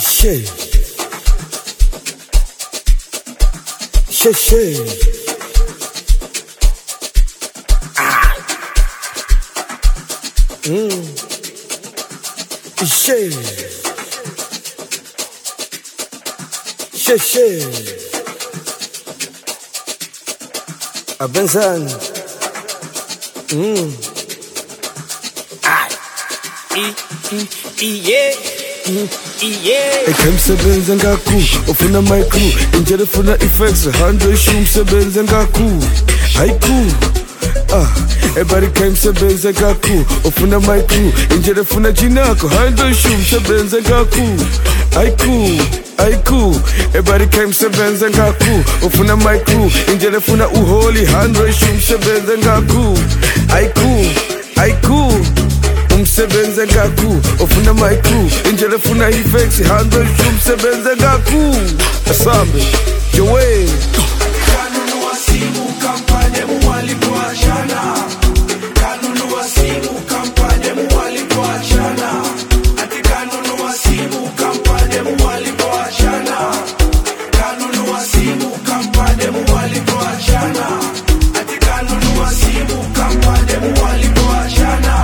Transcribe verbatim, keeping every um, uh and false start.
Shit. Shit, shit. Ah. Mm. Shit. Shit, shit. Avanzando. Mm. Ah. E, e, e, yeah. Ekhemsebenza ngaku ufuna my crew injele funa effects hundred shum sebenza ngaku haiku ah everybody khemsebenza ngaku ufuna my crew injele funa jinako hundred shum sebenza ngaku haiku haiku everybody khemsebenza ngaku ufuna my crew injele funa uholy hundred shum sebenza ngaku haiku haiku umsebenze ngaku ofuna my crew injele funa effects hundred umsebenze ngaku asambe jowe kanunu wasimu kampanye mwali kwa jana kanunu wasimu kampanye mwali kwa jana ati kanunu wasimu kampanye mwali kwa jana kanunu wasimu kampanye mwali kwa jana ati kanunu wasimu kampanye mwali kwa jana